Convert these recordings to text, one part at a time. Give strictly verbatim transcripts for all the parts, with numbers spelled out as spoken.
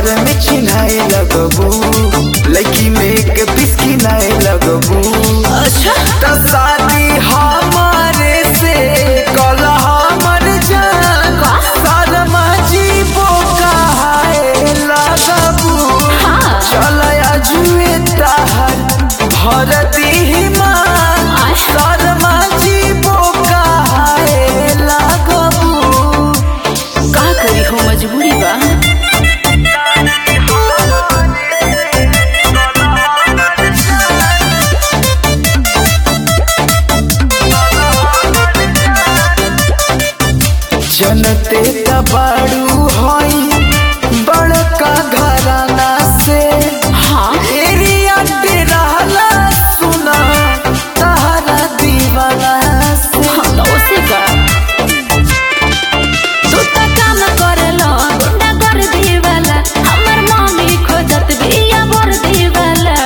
भर में चिन्हाए लगबू, लड़की में एक पिसकी नाए लगबू। अच्छा तो शादी हमारे से कल हमर जान शर्मा जीवो कहाए लगबू। हाँ। चल जुए ताहर भर दी मान शर्मा जीवो कहाए लगबू। का करी हो मजबूरी बा। जनते तबाड़ू होई बड़का घराना से। हाँ एरिया पे रहला सुना तहरा दीवाना से। हाँ तो उसे का तू तो काम करेलो गुंडा कर दीवाला, हमर मम्मी खोजत बिया बर दीवाला।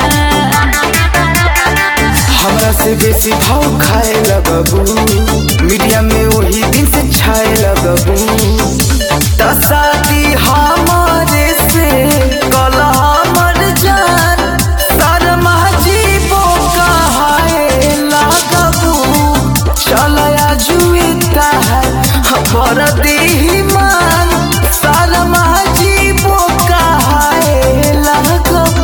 हमरा से बेसी भाव खाए लगबू, मीडिया में वही दिन से छाए लगबू। तो शादी हमारे से कल हमर जान शर्मा जीवो कहाए लगबू। चल जुए ताहर भर दी मान शर्मा जीवो कहाए लगबू।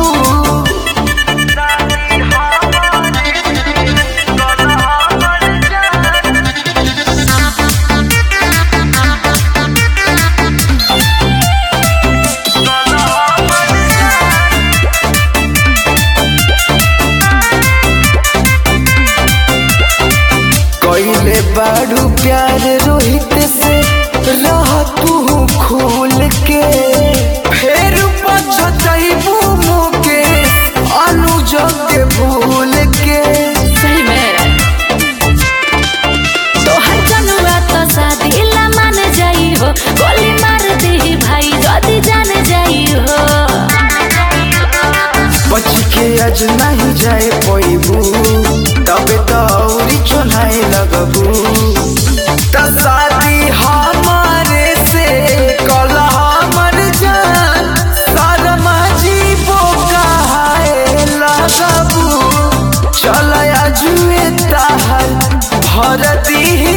कइले बाड़ू प्यार रोहित से रह तू खोल के, फिर पछतैबू मुकेश अनुज के भूल के। सही में तोहर जनुआ तो शादी ला मान जाई हो, गोली मार दी भाई जदी जान जाई हो। बच के आज नहीं जाए पैबू, तबे तो औरी चुनाए लगबू। तो शादी हमारे से कल हमर जान शर्मा जीवो कहाए लगबू। चल जुए ताहर भर दी